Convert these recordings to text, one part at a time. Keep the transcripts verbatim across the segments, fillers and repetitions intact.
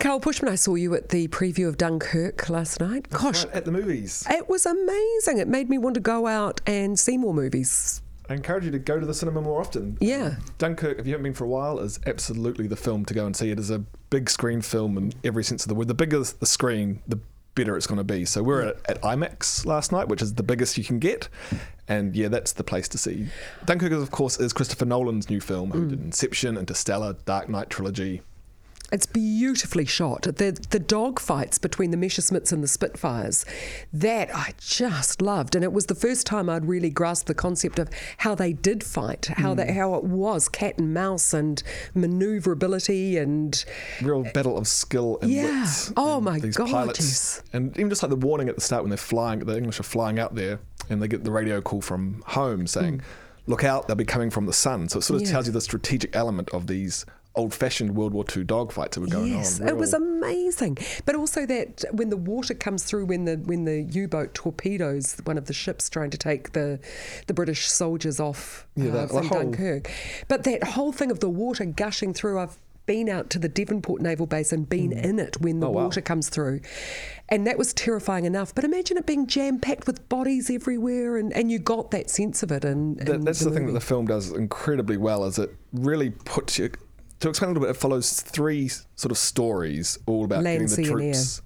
Carl Pushman, I saw you at the preview of Dunkirk last night. Gosh, Right, at the movies. it was amazing. It made me want to go out and see more movies. I encourage you to go to the cinema more often. Yeah. Dunkirk, if you haven't been for a while, is absolutely the film to go and see. It is a big screen film in every sense of the word. The bigger the screen, the better it's going to be. So we were at, at IMAX last night, which is the biggest you can get. And yeah, that's the place to see. Dunkirk, of course, is Christopher Nolan's new film, who did Inception, Interstellar, Dark Knight trilogy. It's beautifully shot. The the dog fights between the Messerschmitts and the Spitfires, that I just loved. And it was the first time I'd really grasped the concept of how they did fight, how Mm. that how it was cat and mouse and manoeuvrability and... Real battle of skill and Yeah. wits. Oh and my these God, pilots. yes. And even just like the warning at the start when they're flying, the English are flying out there and they get the radio call from home saying, look out, they'll be coming from the sun. So it sort of Yeah. tells you the strategic element of these old-fashioned World War Two dogfights that were going Yes, on. it was Real- amazing. But also that when the water comes through, when the when the U-boat torpedoes one of the ships trying to take the the British soldiers off Yeah, uh, that- the from whole- Dunkirk. But that whole thing of the water gushing through, I've been out to the Devonport Naval Base and been in it when the Oh, wow. water comes through. And that was terrifying enough. But imagine it being jam-packed with bodies everywhere and, and you got that sense of it. And That, that's the, thing that the film does incredibly well, is it really puts you... To explain a little bit, it follows three sort of stories all about Land, getting the sea and air. troops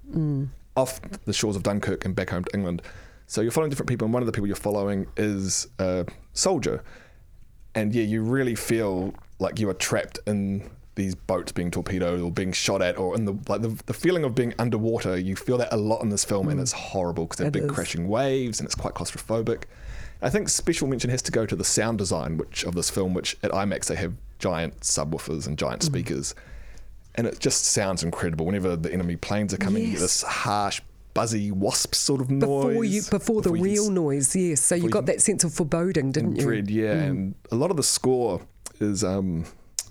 off the shores of Dunkirk and back home to England. So you're following different people, and one of the people you're following is a soldier. And yeah, you really feel like you are trapped in these boats being torpedoed or being shot at, or in the like the, the feeling of being underwater. You feel that a lot in this film, and it's horrible because they're It big is. crashing waves, and it's quite claustrophobic. I think special mention has to go to the sound design, which of this film, which at IMAX they have giant subwoofers and giant speakers, and it just sounds incredible. Whenever the enemy planes are coming, you get Yes. this harsh, buzzy wasp sort of noise Before you, before the you can real s- noise, yes. So you you got can- that sense of foreboding, didn't and you? dread, yeah. And a lot of the score is um,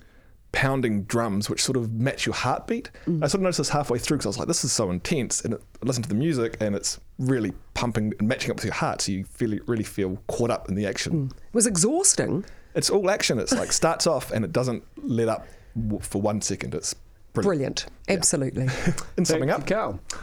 pounding drums, which sort of match your heartbeat. I sort of noticed this halfway through because I was like, this is so intense. And it, I listened to the music and it's really pumping and matching up with your heart. So you feel really feel caught up in the action. It was exhausting. It's all action. It's like starts off and it doesn't let up w- for one second. It's brilliant. Brilliant. Absolutely. And summing Thank up, you, Carl.